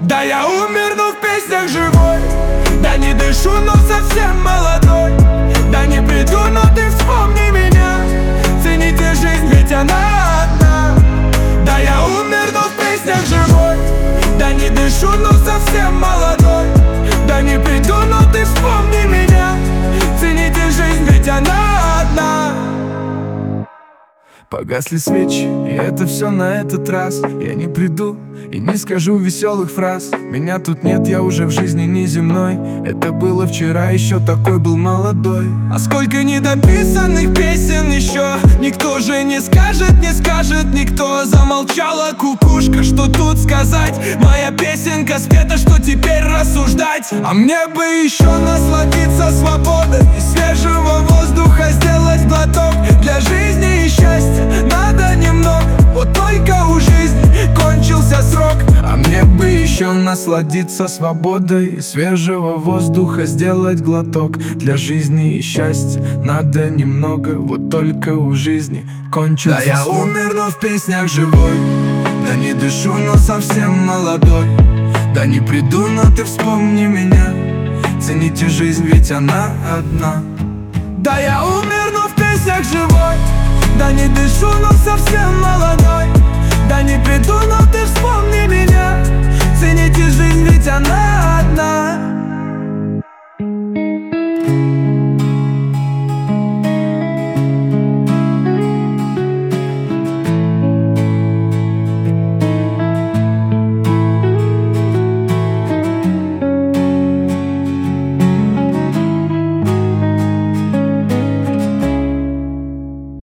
Да я умер, но в песнях живой. Да не дышу, но совсем молодой. Да не приду, но ты вспомни меня. Цените жизнь, ведь она одна. Да я умер, но в песнях живой. Да не дышу, но совсем молодой. Да не приду, но ты вспомни меня. Цените жизнь, ведь она одна. Погасли свечи, и это все на этот раз. Я не приду и не скажу веселых фраз. Меня тут нет, я уже в жизни неземной. Это было вчера, еще такой был молодой. А сколько недописанных песен еще. Никто же не скажет никто. Замолчала кукушка, что тут сказать. Моя песенка спета, что теперь рассуждать. А мне бы еще насладиться свободой и свежего воздуха сделать глоток. Для жизни и счастья надо немного, вот только у жизни кончился срок. А мне бы еще насладиться свободой и свежего воздуха сделать глоток. Для жизни и счастья надо немного, вот только у жизни кончился срок. Да я умер, но в песнях живой. Да не дышу, но совсем молодой. Да не приду, но ты вспомни меня. Цените жизнь, ведь она одна. Да я умер, но в песнях живой. Да не дышу, но совсем молодой.